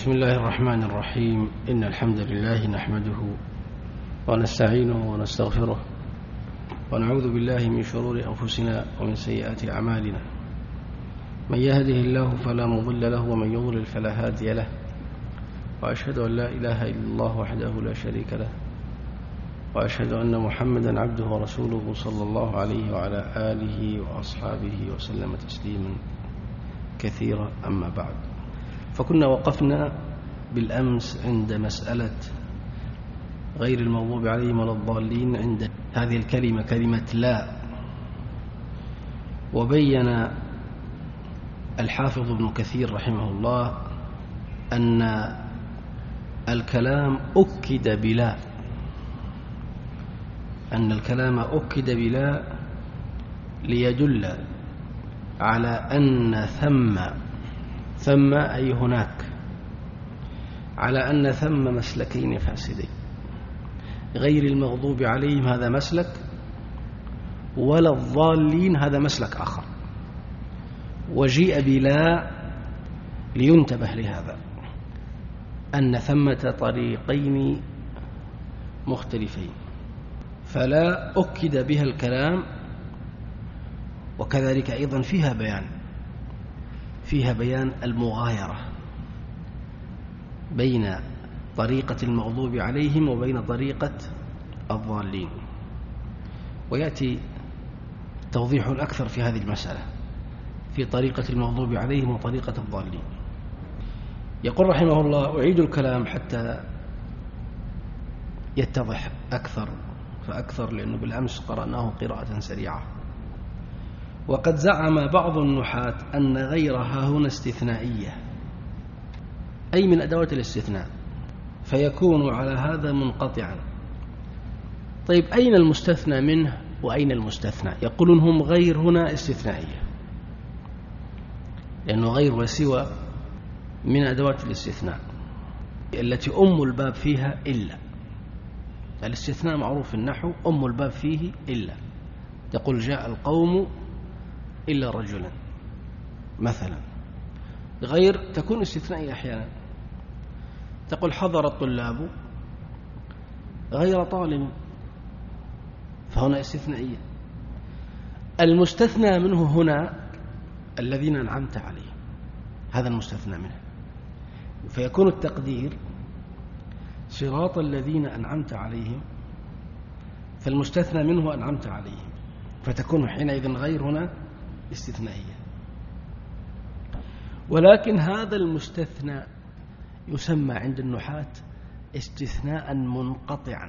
بسم الله الرحمن الرحيم. إن الحمد لله نحمده ونستعينه ونستغفره ونعوذ بالله من شرور أنفسنا ومن سيئات أعمالنا. من يهده الله فلا مضل له ومن يضلل فلا هادي له، وأشهد أن لا إله إلا الله وحده لا شريك له، وأشهد أن محمدا عبده ورسوله صلى الله عليه وعلى آله وأصحابه وسلم تسليما كثيرا. أما بعد، فكنا وقفنا بالأمس عند مسألة غير المغضوب عليهم ولا الضالين، عند هذه الكلمة كلمة لا. وبين الحافظ ابن كثير رحمه الله أن الكلام أكد بلا، أن الكلام أكد بلا ليدل على أن ثم أي هناك، على أن ثم مسلكين فاسدين. غير المغضوب عليهم هذا مسلك، ولا الضالين هذا مسلك آخر. وجيء بلا لينتبه لهذا، أن ثمة طريقين مختلفين، فلا أكد بها الكلام. وكذلك أيضا فيها بيان المغايرة بين طريقة المغضوب عليهم وبين طريقة الضالين، ويأتي توضيح أكثر في هذه المسألة في طريقة المغضوب عليهم وطريقة الضالين. يقول رحمه الله: أعيد الكلام حتى يتضح أكثر فأكثر، لأنه بالأمس قرأناه قراءة سريعة. وقد زعم بعض النحاة أن غيرها هنا استثنائية، أي من أدوات الاستثناء، فيكون على هذا منقطعا. طيب، أين المستثنى منه وأين المستثنى؟ يقولون هم غير هنا استثنائية، لأنه غير وسوى من أدوات الاستثناء التي الباب فيها إلا. الاستثناء معروف في النحو، الباب فيه إلا. تقول جاء القوم إلا رجلا مثلا. غير تكون استثنائية أحيانا، تقول حضر الطلاب غير طالب، فهنا استثنائية. المستثنى منه هنا الذين أنعمت عليهم، هذا المستثنى منه، فيكون التقدير صراط الذين أنعمت عليهم، فالمستثنى منه أنعمت عليهم، فتكون حينئذ غير هنا استثنائية. ولكن هذا المستثنى يسمى عند النحاة استثناء منقطعا.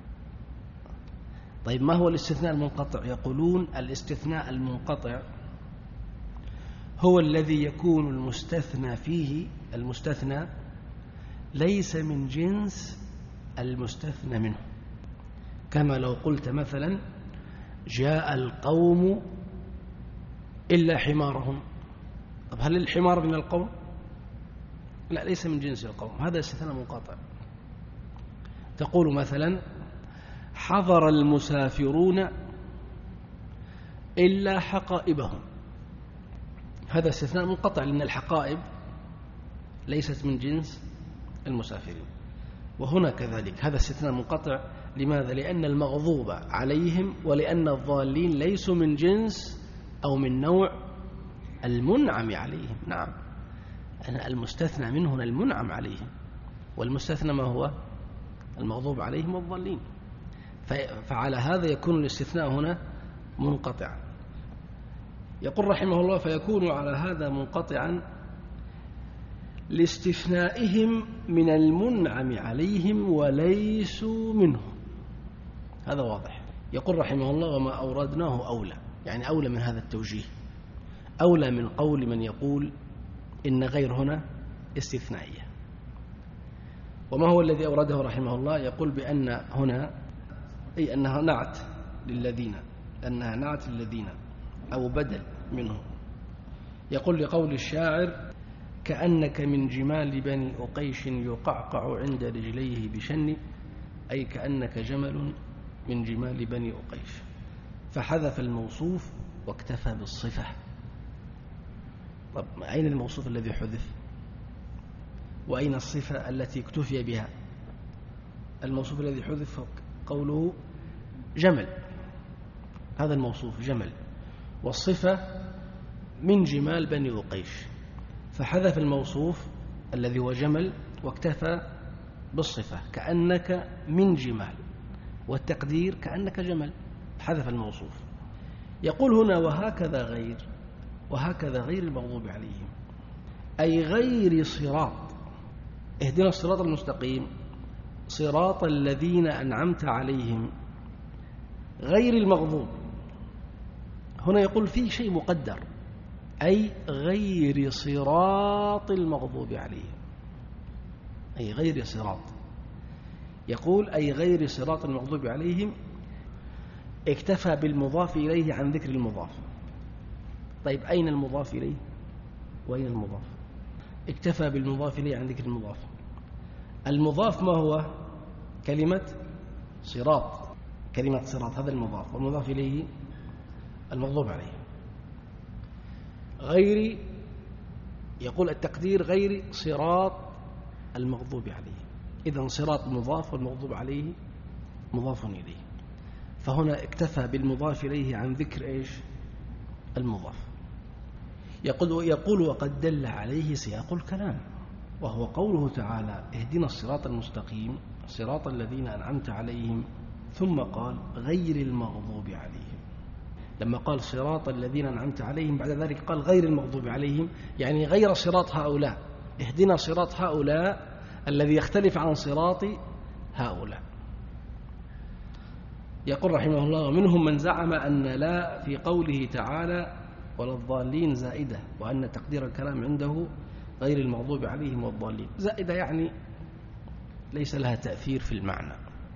طيب، ما هو الاستثناء المنقطع؟ يقولون الاستثناء المنقطع هو الذي يكون المستثنى فيه، المستثنى ليس من جنس المستثنى منه. كما لو قلت مثلا جاء القوم إلا حمارهم. طب هل الحمار من القوم؟ لا، ليس من جنس القوم، هذا استثناء منقطع. تقول مثلا حضر المسافرون إلا حقائبهم، هذا استثناء منقطع، لأن الحقائب ليست من جنس المسافرين. وهنا كذلك هذا استثناء منقطع. لماذا؟ لأن المغضوب عليهم ولأن الضالين ليسوا من جنس أو من نوع المنعم عليهم. نعم، أنا المستثنى منه هنا المنعم عليهم، والمستثنى ما هو؟ المغضوب عليهم والضالين. فعلى هذا يكون الاستثناء هنا منقطعا. يقول رحمه الله: فيكون على هذا منقطعا لاستثنائهم من المنعم عليهم وليسوا منه. هذا واضح. يقول رحمه الله: وما أوردناه أولى، يعني أولى من هذا التوجيه، أولى من قول من يقول إن غير هنا استثنائية. وما هو الذي أورده رحمه الله؟ يقول بأن هنا أي أنها نعت للذين، أنها نعت للذين أو بدل منه. يقول لقول الشاعر: كأنك من جمال بني أقيش يقعقع عند رجليه بشن، أي كأنك جمل من جمال بني أقيش، فحذف الموصوف واكتفى بالصفة. طب أين الموصوف الذي حذف؟ وأين الصفة التي اكتفي بها؟ الموصوف الذي حذف قوله جمل، هذا الموصوف جمل، والصفة من جمال بني أقيش، فحذف الموصوف الذي هو جمل واكتفى بالصفة كأنك من جمال، والتقدير كأنك جمل، حذف الموصوف. يقول هنا وهكذا غير المغضوب عليهم، أي غير صراط، اهدنا الصراط المستقيم صراط الذين أنعمت عليهم، غير المغضوب. هنا يقول في شيء مقدر، أي غير صراط المغضوب عليهم، أي غير صراط. يقول أي غير صراط المغضوب عليهم، اكتفى بالمضاف إليه عن ذكر المضاف. طيب أين المضاف إليه وأين المضاف؟ اكتفى بالمضاف إليه عن ذكر المضاف. المضاف ما هو؟ كلمة صراط، كلمة صراط هذا المضاف، والمضاف إليه المغضوب عليه. غير، يقول التقدير غير صراط المغضوب عليه، إذن صراط مضاف والمغضوب عليه مضاف إليه، فهنا اكتفى بالمضاف إليه عن ذكر إيش؟ المضاف. يقول وقد دل عليه سياق الكلام، وهو قوله تعالى اهدنا الصراط المستقيم صراط الذين أنعمت عليهم، ثم قال غير المغضوب عليهم. لما قال صراط الذين أنعمت عليهم بعد ذلك قال غير المغضوب عليهم، يعني غير صراط هؤلاء، اهدنا صراط هؤلاء الذي يختلف عن صراط هؤلاء. يقول رحمه الله ومنهم من زعم أن لا في قوله تعالى ولا الضالين زائدة، وأن تقدير الكلام عنده غير المغضوب عليهم والضالين. زائدة يعني ليس لها تأثير في المعنى.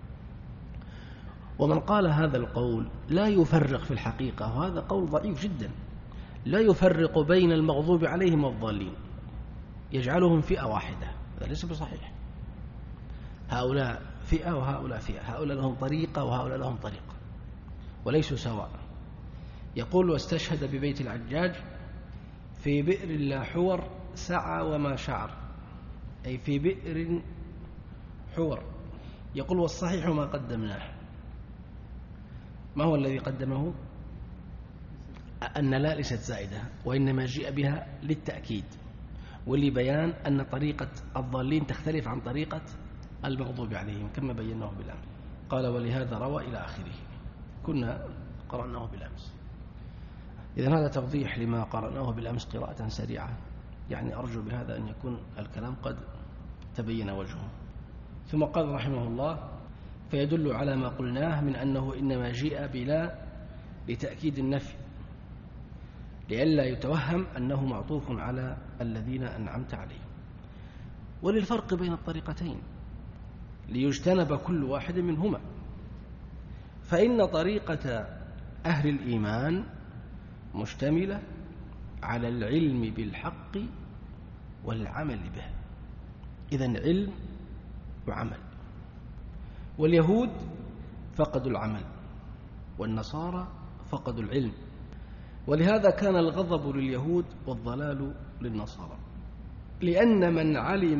ومن قال هذا القول لا يفرق في الحقيقة، وهذا قول ضعيف جدا، لا يفرق بين المغضوب عليهم والضالين، يجعلهم فئة واحدة، هذا ليس بصحيح. هؤلاء فئة وهؤلاء فئة، هؤلاء لهم طريقة وهؤلاء لهم طريقة، وليسوا سواء. يقول واستشهد ببيت العجاج في بئر لا حور سعى وما شعر، أي في بئر حور. يقول والصحيح ما قدمناه. ما هو الذي قدمه؟ أن لا ليست زائدة، وإنما جاء بها للتأكيد ولبيان أن طريقة الضالين تختلف عن طريقة المغضوب عليهم كما بيناه بالأمس. قال ولهذا روى إلى آخره، كنا قرأناه بالأمس. إذن هذا توضيح لما قرأناه بالأمس قراءة سريعة، يعني أرجو بهذا أن يكون الكلام قد تبين وجهه. ثم قال رحمه الله فيدل على ما قلناه من أنه إنما جاء بلا لتأكيد النفي، لئلا يتوهم أنه معطوف على الذين أنعمت عليهم، وللفرق بين الطريقتين ليجتنب كل واحد منهما. فإن طريقة أهل الإيمان مشتملة على العلم بالحق والعمل به، إذن علم وعمل. واليهود فقدوا العمل، والنصارى فقدوا العلم، ولهذا كان الغضب لليهود والضلال للنصارى، لأن من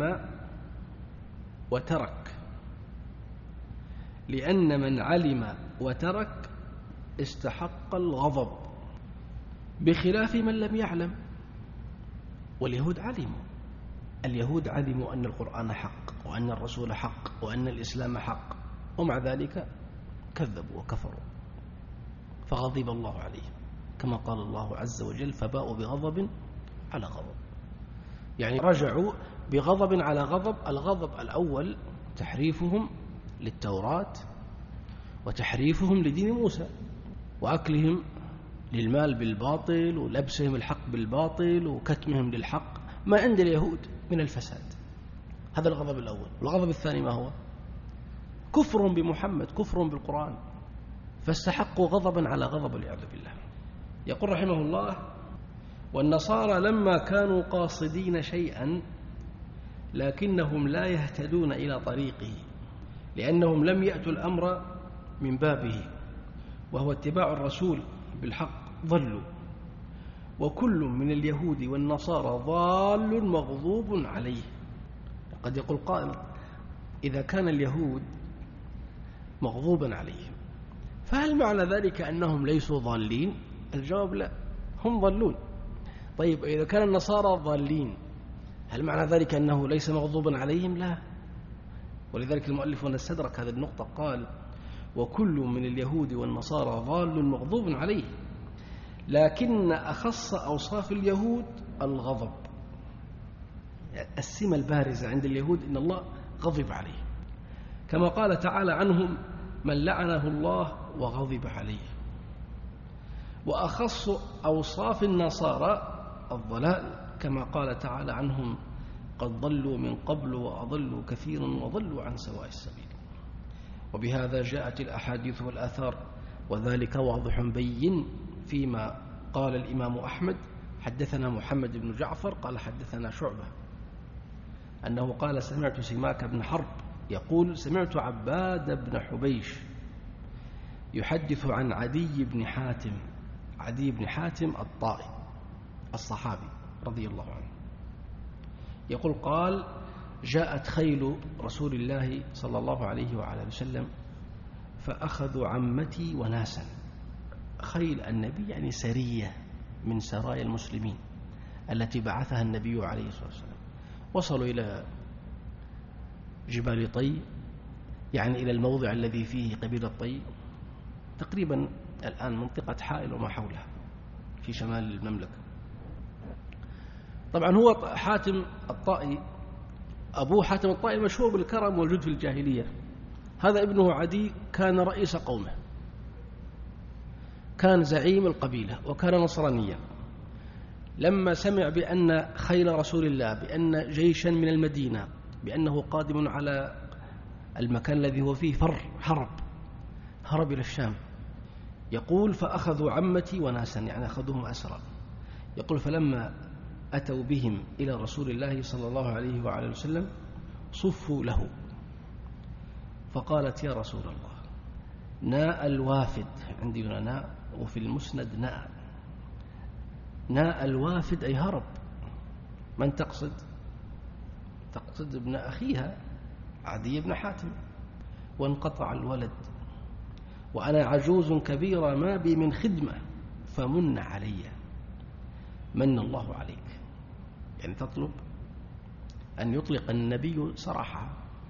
علم وترك استحق الغضب، بخلاف من لم يعلم. واليهود اليهود علموا أن القرآن حق وأن الرسول حق وأن الإسلام حق، ومع ذلك كذبوا وكفروا فغضب الله عليهم، كما قال الله عز وجل فباءوا بغضب على غضب، يعني رجعوا بغضب على غضب. الغضب الأول تحريفهم للتوراة وتحريفهم لدين موسى، وأكلهم للمال بالباطل ولبسهم الحق بالباطل وكتمهم للحق، ما عند اليهود من الفساد. هذا الغضب الأول. الغضب الثاني ما هو؟ كفر بمحمد، كفر بالقرآن، فاستحقوا غضبا على غضب والعياذ بالله. يقول رحمه الله والنصارى لما كانوا قاصدين شيئا لكنهم لا يهتدون إلى طريقه، لأنهم لم يأتوا الأمر من بابه وهو اتباع الرسول بالحق، ضلوا. وكل من اليهود والنصارى ضال مغضوب عليه، قد يقول قائل إذا كان اليهود مغضوبا عليهم فهل معنى ذلك أنهم ليسوا ضالين؟ الجواب لا، هم ضالون. طيب إذا كان النصارى ضالين هل معنى ذلك أنه ليس مغضوبا عليهم؟ لا. ولذلك المؤلف هنا استدرك هذه النقطة، قال وكل من اليهود والنصارى ضال مغضوب عليه، لكن أخص أوصاف اليهود الغضب. السمة البارزة عند اليهود إن الله غضب عليه، كما قال تعالى عنهم من لعنه الله وغضب عليه. وأخص أوصاف النصارى الضلال، كما قال تعالى عنهم قد ضلوا من قبل وأضلوا كثيرا وضلوا عن سواء السبيل. وبهذا جاءت الأحاديث والآثار، وذلك واضح بين فيما قال الإمام أحمد حدثنا محمد بن جعفر قال حدثنا شعبة أنه قال سمعت سماك بن حرب يقول سمعت عباد بن حبيش يحدث عن عدي بن حاتم الطائي الصحابي رضي الله عنه، يقول قال جاءت خيل رسول الله صلى الله عليه وعلى وسلم فأخذوا عمتي وناسا. خيل النبي يعني سرية من سرايا المسلمين التي بعثها النبي عليه الصلاة والسلام. وصلوا إلى جبال طي، يعني إلى الموضع الذي فيه قبيلة طي، تقريبا الآن منطقة حائل وما حولها في شمال المملكة. طبعا هو حاتم الطائي أبوه حاتم الطائي مشهور بالكرم والجود في الجاهلية. هذا ابنه عدي كان رئيس قومه، كان زعيم القبيلة وكان نصرانيا. لما سمع بأن خيل رسول الله بأن جيشا من المدينة بأنه قادم على المكان الذي هو فيه هرب إلى الشام. يقول فأخذوا عمتي وناسا، يعني أخذوهم أسرى. يقول فلما أتوا بهم إلى رسول الله صلى الله عليه وعلى وسلم صفوا له، فقالت يا رسول الله ناء الوافد، عندنا ناء وفي المسند ناء الوافد أي هرب. من تقصد ابن أخيها عدي بن حاتم، وانقطع الولد وأنا عجوز كبيرة ما بي من خدمة فمن علي. من الله عليك، يعني تطلب أن يطلق النبي صراحة.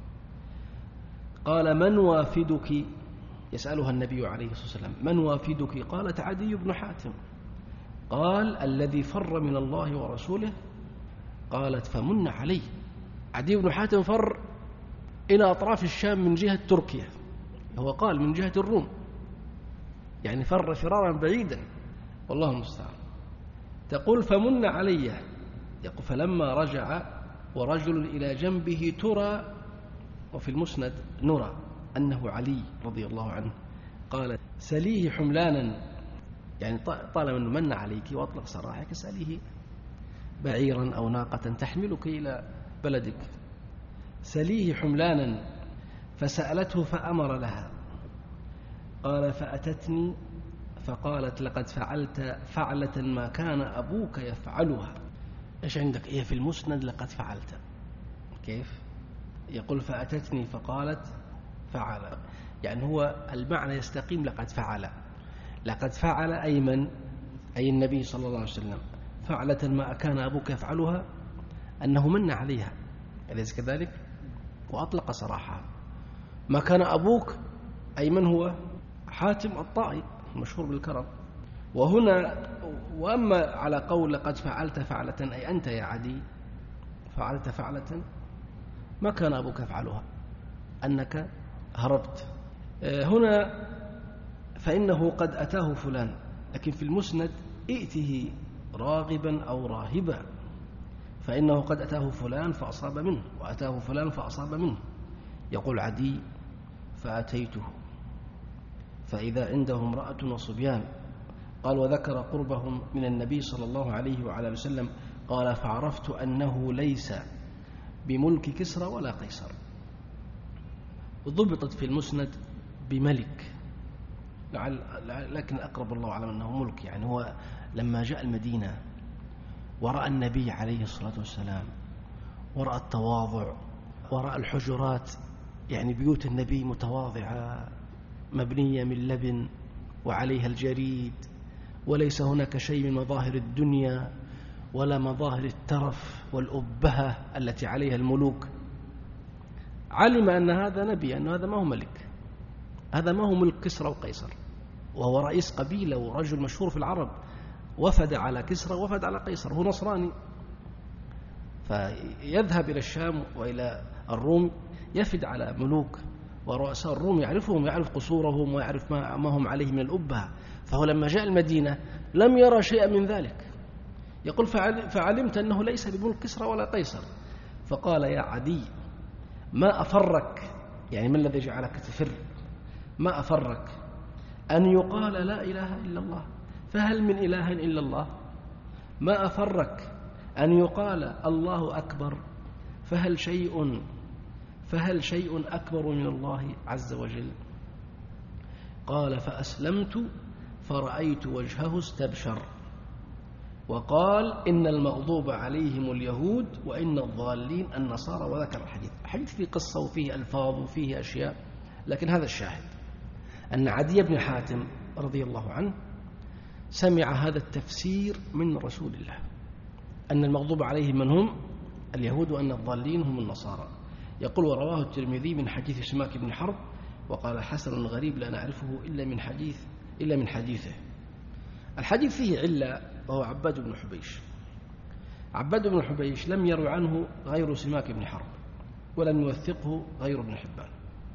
قال من وافدك، يسألها النبي عليه الصلاة والسلام من وافدك؟ قالت عدي بن حاتم. قال الذي فر من الله ورسوله. قالت فمن علي. عدي بن حاتم فر إلى أطراف الشام من جهة تركيا، هو قال من جهة الروم، يعني فر فرارا بعيدا والله المستعان. تقول فمن علي. يقول فلما رجع ورجل إلى جنبه ترى، وفي المسند نرى أنه علي رضي الله عنه، قال سليه حملانا، يعني طالما أنه من عليك وأطلق سراحك سأليه بعيرا أو ناقة تحملك إلى بلدك. سليه حملانا، فسألته فأمر لها. قال فأتتني فقالت لقد فعلت فعلة ما كان أبوك يفعلها. إيش عندك؟ إيه في المسند لقد فعلت، كيف؟ يقول فأتتني فقالت فعل، يعني هو المعنى يستقيم لقد فعل أي من؟ أي النبي صلى الله عليه وسلم فعلة ما كان أبوك يفعلها، أنه من عليها، أليس كذلك؟ وأطلق صراحة ما كان أبوك، أي من هو؟ حاتم الطائي مشهور بالكرم. وهنا وأما على قول لقد فعلت فعلة، أي أنت يا عدي فعلت فعلة ما كان أبوك يفعلها، أنك هربت. هنا فإنه قد أتاه فلان، لكن في المسند ائته راغبا أو راهبا، فإنه قد أتاه فلان فأصاب منه وأتاه فلان فأصاب منه. يقول عدي فأتيته فإذا عنده امرأة وصبيان. قال وذكر قربهم من النبي صلى الله عليه وعلى وسلم. قال فعرفت أنه ليس بملك كسرى ولا قيصر. ضبطت في المسند بملك، لكن أقرب الله أعلم أنه ملك، يعني هو لما جاء المدينة ورأى النبي عليه الصلاة والسلام ورأى التواضع وراء الحجرات، يعني بيوت النبي متواضعة مبنية من لبن وعليها الجريد، وليس هناك شيء من مظاهر الدنيا ولا مظاهر الترف والأبهة التي عليها الملوك. علم أن هذا نبي، أن هذا ما هو ملك، هذا ما هو ملك كسرى وقيصر، وهو رئيس قبيلة ورجل مشهور في العرب، وفد على كسرى وفد على قيصر، هو نصراني، فيذهب إلى الشام وإلى الروم يفد على ملوك ورؤساء الروم، يعرفهم، يعرف قصورهم ويعرف ما هم عليه من الأبهة. فهو لما جاء المدينة لم يرى شيئا من ذلك. يقول فعلمت أنه ليس بملك كسرى ولا قيصر. فقال يا عدي ما أفرك، يعني ما الذي جعلك تفر؟ ما أفرك أن يقال لا إله إلا الله، فهل من إله إلا الله؟ ما أفرك أن يقال الله أكبر، فهل شيء أكبر من الله عز وجل؟ قال فأسلمت فرأيت وجهه استبشر وقال إن المغضوب عليهم اليهود وإن الضالين النصارى، وذكر الحديث فيه قصة وفيه ألفاظ وفيه أشياء، لكن هذا الشاهد أن عدي بن حاتم رضي الله عنه سمع هذا التفسير من رسول الله، أن المغضوب عليهم من هم؟ اليهود، وأن الضالين هم النصارى. يقول ورواه الترمذي من حديث سماك بن حرب وقال حسن غريب لا نعرفه إلا من حديثه. الحديث فيه علة وهو عباد بن حبيش. عباد بن حبيش لم يروي عنه غير سماك بن حرب ولم يوثقه غير ابن حبان،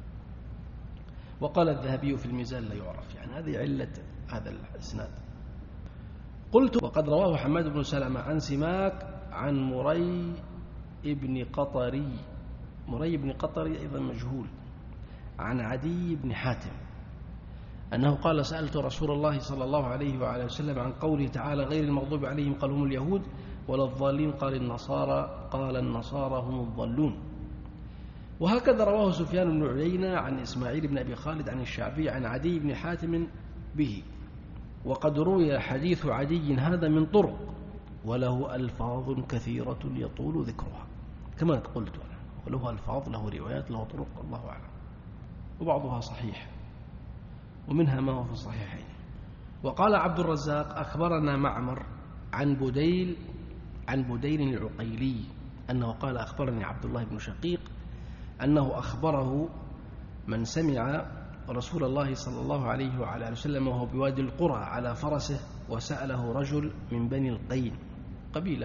وقال الذهبي في الميزان لا يعرف، يعني هذه علة هذا الإسناد. قلت وقد رواه حماد بن سلمة عن سماك عن مري بن قطري، مري بن قطري أيضا مجهول، عن عدي بن حاتم أنه قال سألت رسول الله صلى الله عليه وعلى وسلم عن قوله تعالى غير المغضوب عليهم قال هم اليهود ولا الضالين قال النصارى، قال النصارى هم الضالون. وهكذا رواه سفيان بن عيينة عن إسماعيل بن أبي خالد عن الشعبي عن عدي بن حاتم به. وقد روي حديث عدي هذا من طرق وله ألفاظ كثيرة يطول ذكرها كما قلت أنا، وله ألفاظ، له روايات، له طرق، الله أعلم، وبعضها صحيح ومنها ما هو في الصحيحين. وقال عبد الرزاق أخبرنا معمر عن بديل العقيلي أنه قال أخبرني عبد الله بن شقيق أنه أخبره من سمع رسول الله صلى الله عليه وعلى آله وسلم وهو بوادي القرى على فرسه وسأله رجل من بني القين قبيلة،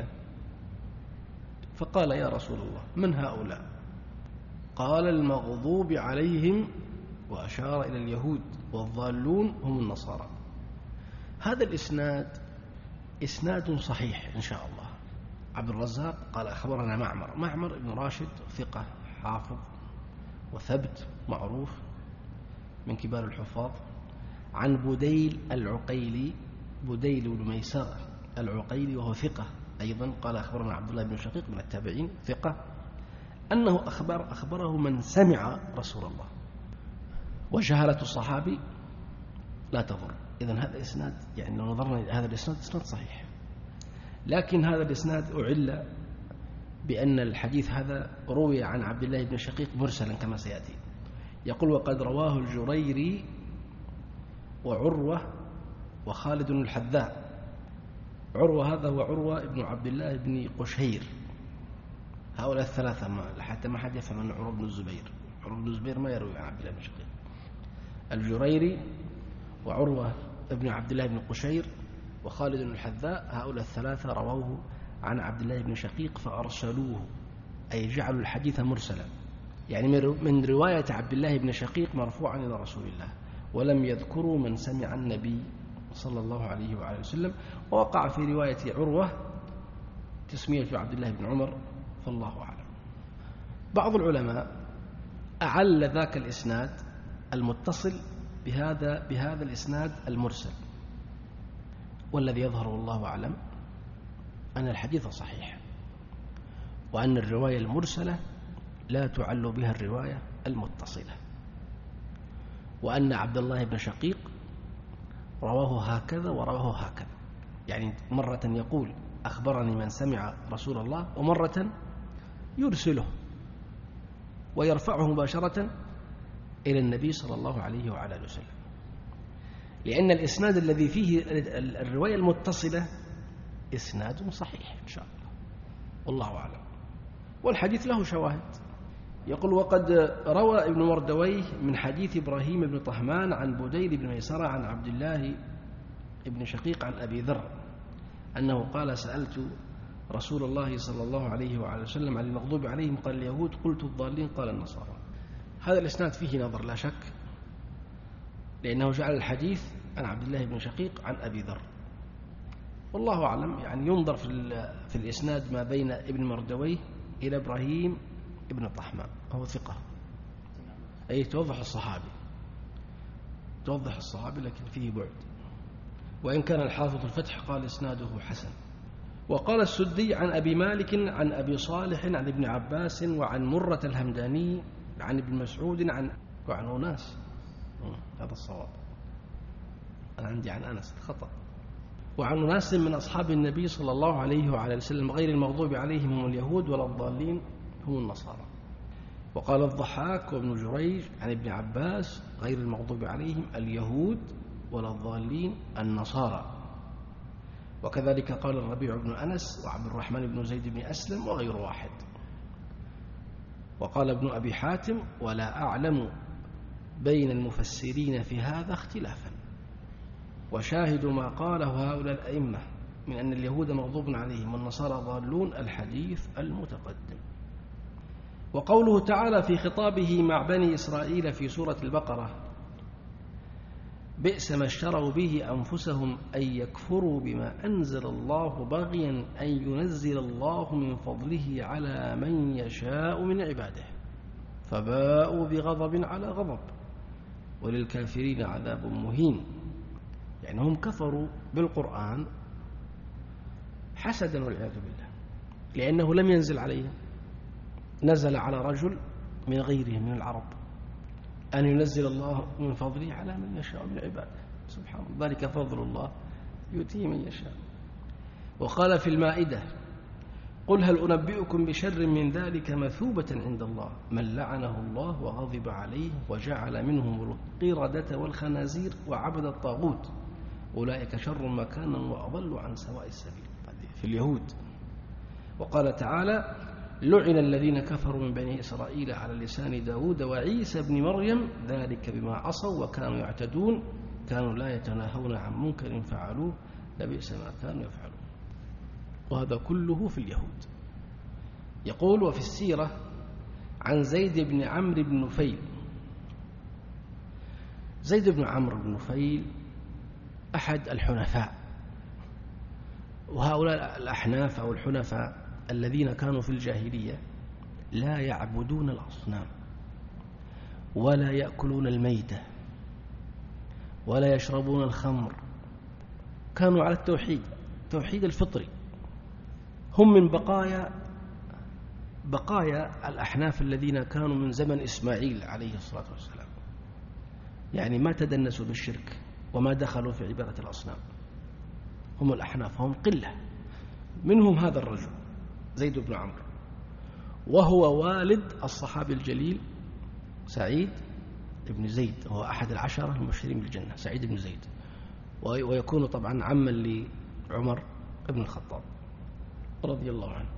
فقال يا رسول الله من هؤلاء؟ قال المغضوب عليهم، وأشار إلى اليهود، والضالون هم النصارى. هذا الإسناد إسناد صحيح إن شاء الله. عبد الرزاق قال أخبرنا معمر بن راشد ثقة حافظ وثبت معروف من كبار الحفاظ، عن بديل العقيلي، بديل بن ميسرة العقيلي وهو ثقة أيضا، قال أخبرنا عبد الله بن شقيق من التابعين ثقة، أنه أخبره من سمع رسول الله. وجهالة الصحابي لا تضر. إذن هذا الإسناد يعني لو نظرنا إلى هذا الإسناد إسناد صحيح، لكن هذا الإسناد أعل بأن الحديث هذا روي عن عبد الله بن شقيق مرسلا كما سيأتي. يقول وقد رواه الجريري وعروة وخالد الحذاء. عروة هذا هو عروة ابن عبد الله بن قشير، هؤلاء الثلاثة حتى ما حد يفهم أن عروة بن الزبير، عروة بن الزبير ما يروي عن عبد الله بن شقيق. الجريري وعروة ابن عبد الله بن قشير وخالد الحذاء، هؤلاء الثلاثة رووه عن عبد الله بن شقيق فأرسلوه، أي جعلوا الحديث مرسلا، يعني من رواية عبد الله بن شقيق مرفوعا إلى رسول الله، ولم يذكروا من سمع النبي صلى الله عليه وعلى وسلم. ووقع في رواية عروة تسمية عبد الله بن عمر، فالله أعلم. بعض العلماء أعل ذاك الإسناد المتصل بهذا الإسناد المرسل، والذي يظهر والله أعلم أن الحديث صحيح، وأن الرواية المرسلة لا تعل بها الرواية المتصلة، وأن عبد الله بن شقيق رواه هكذا ورواه هكذا، يعني مرة يقول أخبرني من سمع رسول الله، ومرة يرسله ويرفعه مباشرة إلى النبي صلى الله عليه وعلى آله وسلم، لأن الإسناد الذي فيه الرواية المتصلة إسناد صحيح إن شاء الله، والله أعلم. والحديث له شواهد. يقول: وقد روى ابن مردويه من حديث إبراهيم بن طهمان عن بديل بن ميسرة عن عبد الله بن شقيق عن أبي ذر أنه قال: سألت رسول الله صلى الله عليه وعلى وسلم عن المغضوب عليهم قال اليهود، قلت الضالين قال النصارى. هذا الإسناد فيه نظر لا شك، لأنه جعل الحديث عن عبد الله بن شقيق عن أبي ذر، والله أعلم. يعني ينظر في الإسناد ما بين ابن مردويه إلى إبراهيم ابن طهمان، هو ثقة، أي توضح الصحابي لكن فيه بعد، وإن كان الحافظ الفتح قال إسناده حسن. وقال السدي عن أبي مالك عن أبي صالح عن ابن عباس وعن مرة الهمداني عن ابن مسعود وعن أناس، هذا الصواب، أنا عندي عن أنس خطأ، وعن أناس من أصحاب النبي صلى الله عليه وعلى وسلم غير المغضوب عليهم هم اليهود ولا الضالين هم النصارى. وقال الضحاك وابن جريج عن ابن عباس غير المغضوب عليهم اليهود ولا الضالين النصارى. وكذلك قال الربيع بن أنس وعبد الرحمن بن زيد بن أسلم وغير واحد. وقال ابن أبي حاتم: ولا أعلم بين المفسرين في هذا اختلافا، وشاهد ما قاله هؤلاء الأئمة من أن اليهود مغضوب عليهم والنصارى ضالون الحديث المتقدم. وقوله تعالى في خطابه مع بني إسرائيل في سورة البقرة: بئس ما اشتروا به أنفسهم أن يكفروا بما أنزل الله بغيا أن ينزل الله من فضله على من يشاء من عباده فباءوا بغضب على غضب وللكافرين عذاب مهين. يعني هم كفروا بالقرآن حسدا والعياذ بالله، لأنه لم ينزل عليهم، نزل على رجل من غيرهم من العرب أن ينزل الله من فضله على من يشاء من عباده، سبحان الله، ذلك فضل الله يؤتيه من يشاء. وقال في المائدة: قل هل أنبئكم بشر من ذلك مثوبة عند الله من لعنه الله وغضب عليه وجعل منهم القردة والخنازير وعبد الطاغوت أولئك شر مكانا وأضل عن سواء السبيل. في اليهود. وقال تعالى: لعن الذين كفروا من بني إسرائيل على لسان داود وعيسى بن مريم ذلك بما عصوا وكانوا يعتدون كانوا لا يتناهون عن منكر فعلوه لبئس ما كانوا يفعلون. وهذا كله في اليهود. يقول: وفي السيرة عن زيد بن عمرو بن نفيل. زيد بن عمرو بن نفيل أحد الحنفاء، وهؤلاء الأحناف أو الحنفاء الذين كانوا في الجاهلية لا يعبدون الأصنام ولا يأكلون الميتة ولا يشربون الخمر، كانوا على التوحيد الفطري. هم من بقايا الأحناف الذين كانوا من زمن إسماعيل عليه الصلاة والسلام، يعني ما تدنسوا بالشرك وما دخلوا في عبادة الأصنام. هم الأحناف، هم قلة. منهم هذا الرجل زيد بن عمرو، وهو والد الصحابي الجليل سعيد بن زيد، هو أحد العشرة المبشرين بالجنة، سعيد بن زيد، ويكون طبعا عما لعمر بن الخطاب رضي الله عنه.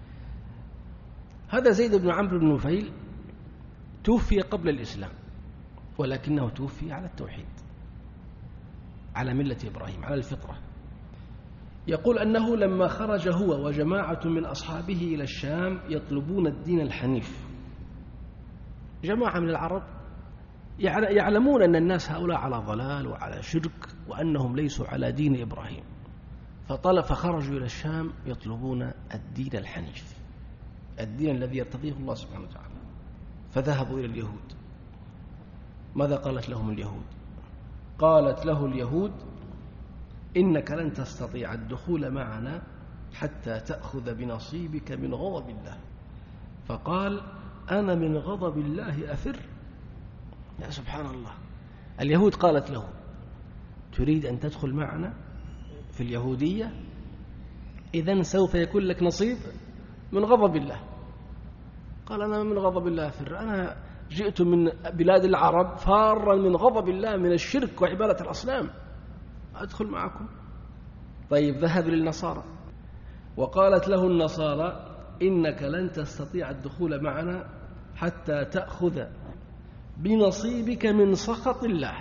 هذا زيد بن عمرو بن نفيل توفي قبل الإسلام، ولكنه توفي على التوحيد، على ملة إبراهيم، على الفطرة. يقول أنه لما خرج هو وجماعة من أصحابه إلى الشام يطلبون الدين الحنيف، جماعة من العرب يعلمون أن الناس هؤلاء على ضلال وعلى شرك وأنهم ليسوا على دين إبراهيم، فخرجوا إلى الشام يطلبون الدين الحنيف، الدين الذي يرتضيه الله سبحانه وتعالى. فذهبوا إلى اليهود. ماذا قالت لهم اليهود؟ قالت له اليهود: إنك لن تستطيع الدخول معنا حتى تأخذ بنصيبك من غضب الله. فقال: أنا من غضب الله أفر. يا سبحان الله، اليهود قالت له: تريد أن تدخل معنا في اليهودية؟ إذن سوف يكون لك نصيب من غضب الله. قال أنا من غضب الله فر، أنا جئت من بلاد العرب فارا من غضب الله من الشرك وعبادة الأصنام، أدخل معكم. طيب ذهب للنصارى وقالت له النصارى إنك لن تستطيع الدخول معنا حتى تأخذ بنصيبك من سخط الله،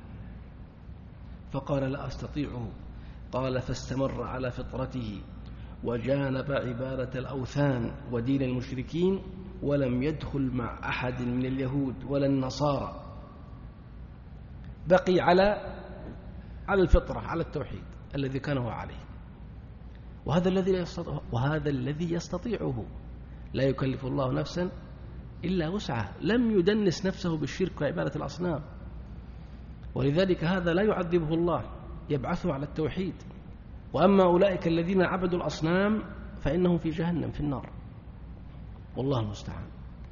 فقال لا أستطيعه. قال فاستمر على فطرته وجانب عبادة الأوثان ودين المشركين، ولم يدخل مع أحد من اليهود ولا النصارى، بقي على الفطرة، على التوحيد الذي كان هو عليه. وهذا الذي يستطيعه، لا يكلف الله نفسا إلا وسعها، لم يدنس نفسه بالشرك وعبادة الأصنام، ولذلك هذا لا يعذبه الله، يبعثه على التوحيد. وأما أولئك الذين عبدوا الأصنام فإنهم في جهنم في النار، والله المستعان.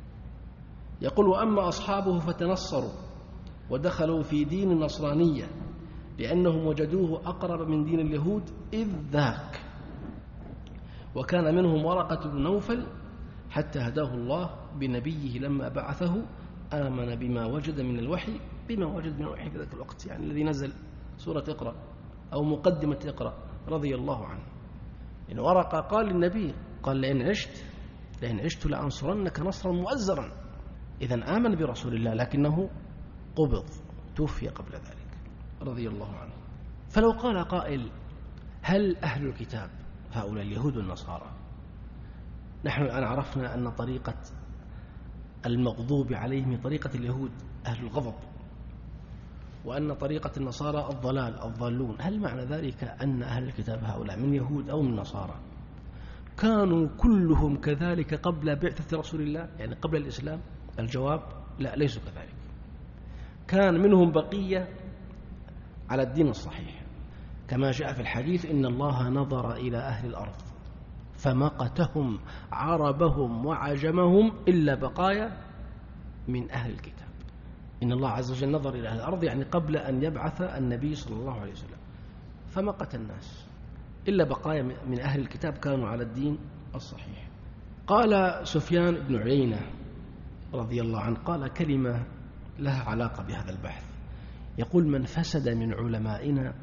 يقول وأما أصحابه فتنصروا ودخلوا في دين النصرانية لأنهم وجدوه أقرب من دين اليهود إذ ذاك، وكان منهم ورقة بن نوفل حتى هداه الله بنبيه لما بعثه، آمن بما وجد من الوحي، بما وجد من الوحي في ذاك الوقت، يعني الذي نزل سورة اقرأ أو مقدمة اقرأ رضي الله عنه. إن ورقة قال للنبي، قال لئن عشت لأنصرنك نصرا مؤزرا. إذن آمن برسول الله لكنه قبض، توفي قبل ذلك رضي الله عنه. فلو قال قائل هل أهل الكتاب هؤلاء اليهود والنصارى، نحن الآن عرفنا أن طريقة المغضوب عليهم طريقة اليهود أهل الغضب، وأن طريقة النصارى الضلال الضالون، هل معنى ذلك أن أهل الكتاب هؤلاء من يهود أو من نصارى كانوا كلهم كذلك قبل بعثة رسول الله، يعني قبل الإسلام؟ الجواب لا، ليسوا كذلك. كان منهم بقية على الدين الصحيح، كما جاء في الحديث إن الله نظر إلى أهل الأرض فمقتهم عربهم وعجمهم إلا بقايا من أهل الكتاب. إن الله عز وجل نظر إلى أهل الأرض يعني قبل أن يبعث النبي صلى الله عليه وسلم، فمقت الناس إلا بقايا من أهل الكتاب كانوا على الدين الصحيح. قال سفيان بن عيينة رضي الله عنه قال كلمة لها علاقة بهذا البحث، يقول من فسد من علمائنا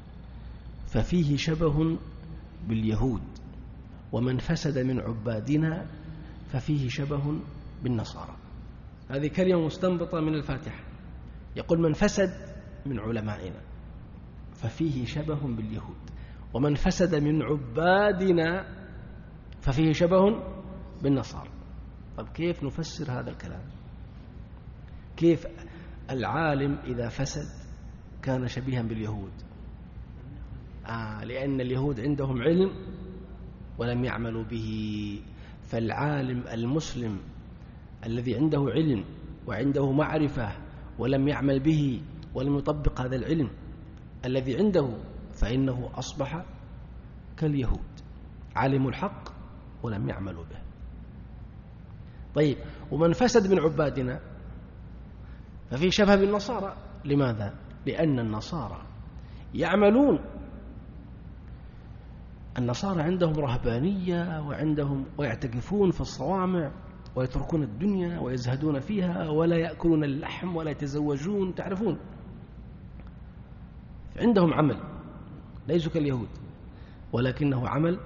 ففيه شبه باليهود، ومن فسد من عبادنا ففيه شبه بالنصارى. هذه كلمة مستنبطة من الفاتحة. يقول من فسد من علمائنا ففيه شبه باليهود، ومن فسد من عبادنا ففيه شبه بالنصارى. طب كيف نفسر هذا الكلام؟ كيف العالم إذا فسد كان شبيها باليهود؟ لأن اليهود عندهم علم ولم يعملوا به، فالعالم المسلم الذي عنده علم وعنده معرفة ولم يعمل به ولم يطبق هذا العلم الذي عنده فإنه أصبح كاليهود، علموا الحق ولم يعملوا به. طيب ومن فسد من عبادنا ففي شبه بالنصارى. لماذا؟ لأن النصارى يعملون، النصارى عندهم رهبانية ويعتكفون في الصوامع ويتركون الدنيا ويزهدون فيها ولا يأكلون اللحم ولا يتزوجون، تعرفون عندهم عمل ليسوا كاليهود، ولكنه عمل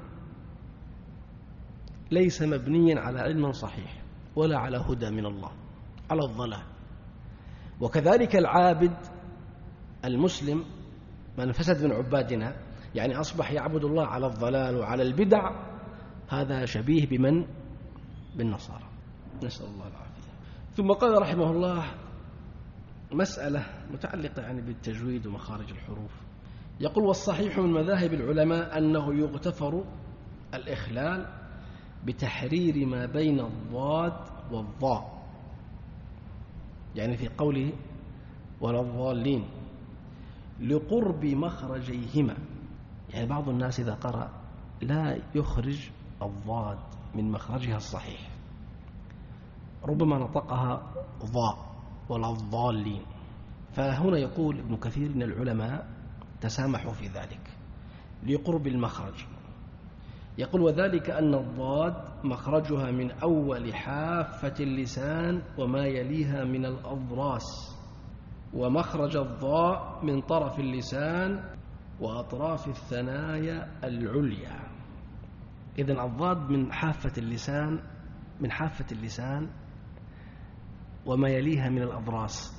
ليس مبنيا على علم صحيح ولا على هدى من الله، على الضلال. وكذلك العابد المسلم من فسد من عبادنا يعني أصبح يعبد الله على الضلال وعلى البدع، هذا شبيه بمن؟ بالنصارى، نسأل الله العافية. ثم قال رحمه الله مسألة متعلقة يعني بالتجويد ومخارج الحروف، يقول والصحيح من مذاهب العلماء أنه يغتفر الإخلال بتحرير ما بين الضاد والضاء، يعني في قوله ولا الضالين لقرب مخرجيهما، يعني بعض الناس إذا قرأ لا يخرج الضاد من مخرجها الصحيح، ربما نطقها ضاء ولا الضالين. فهنا يقول ابن كثير إن العلماء تسامحوا في ذلك لقرب المخرج، يقول وذلك أن الضاد مخرجها من أول حافة اللسان وما يليها من الأضراس، ومخرج الضاء من طرف اللسان وأطراف الثنايا العليا. إذن الضاد من حافة اللسان وما يليها من الأضراس.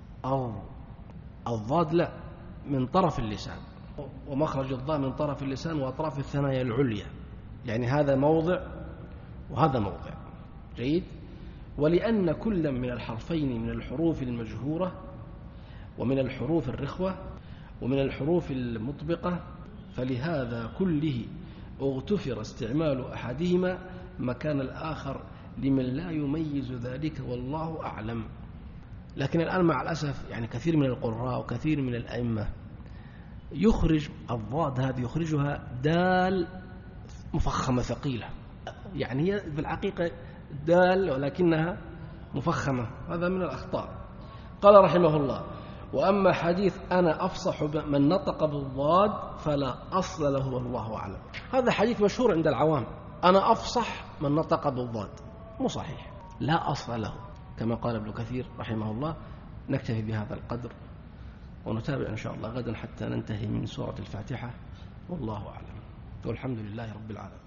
الضاد لا، من طرف اللسان، ومخرج الضاء من طرف اللسان وأطراف الثنايا العليا، يعني هذا موضع وهذا موضع. جيد. ولأن كل من الحرفين من الحروف المجهورة ومن الحروف الرخوة ومن الحروف المطبقة، فلهذا كله اغتفر استعمال أحدهما مكان الآخر لمن لا يميز ذلك والله أعلم. لكن الآن مع الأسف يعني كثير من القراء وكثير من الأئمة يخرج الضاد هذه يخرجها دال مفخمة ثقيلة، يعني هي في الحقيقة دال ولكنها مفخمة. هذا من الأخطاء. قال رحمه الله: وأما حديث أنا أفصح من نطق بالضاد فلا أصل له والله أعلم. هذا حديث مشهور عند العوام، أنا أفصح من نطق بالضاد، مو صحيح، لا أصل له، كما قال ابن كثير رحمه الله. نكتفي بهذا القدر ونتابع إن شاء الله غدا حتى ننتهي من سورة الفاتحة، والله أعلم، والحمد لله رب العالمين.